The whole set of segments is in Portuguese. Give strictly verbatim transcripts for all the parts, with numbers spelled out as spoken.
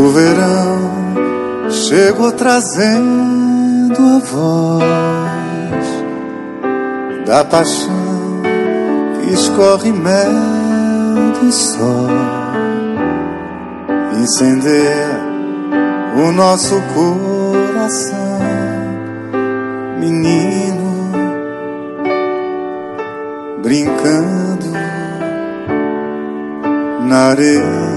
O verão chegou trazendo a voz da paixão que escorre mel do sol, incendeia o nosso coração, menino, brincando na areia.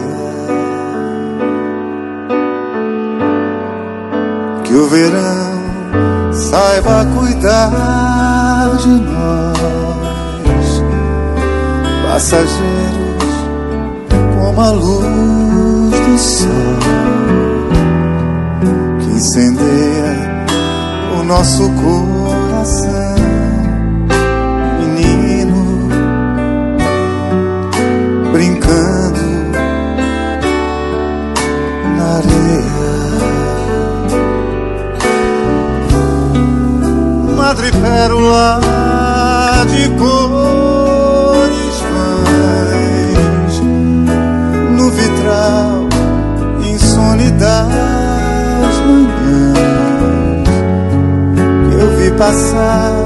Que o verão saiba cuidar de nós, passageiros como a luz do sol que incendeia o nosso coração, menino, brincando na areia. Madrepérola de cores vãs no vitral, insone das manhãs que eu vi passar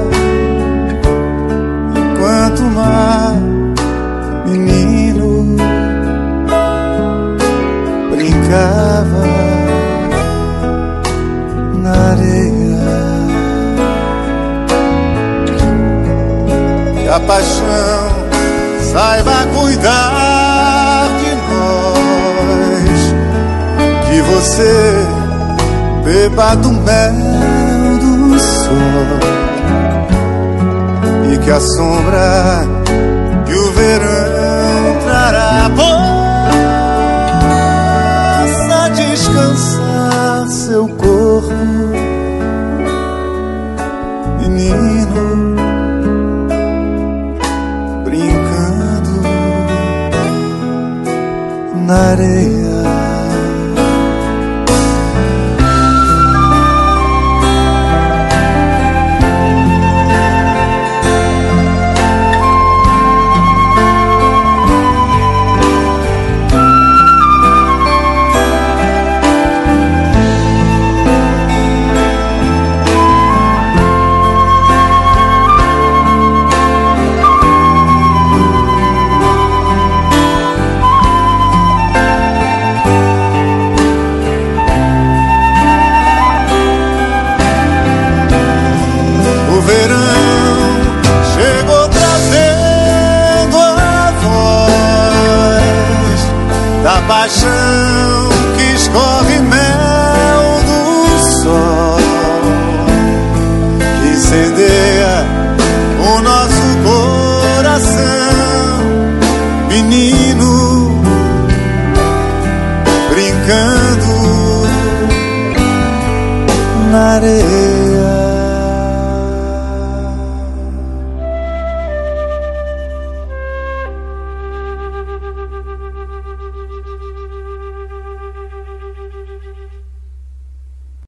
enquanto o mar, menino, brincava na areia. Que a paixão saiba cuidar de nós, que você beba do mel do sol e que a sombra que o verão trará possa descansar seu corpo, menino, na areia. O verão chegou trazendo a voz da paixão que escorre mel do sol, que incendeia o nosso coração, menino,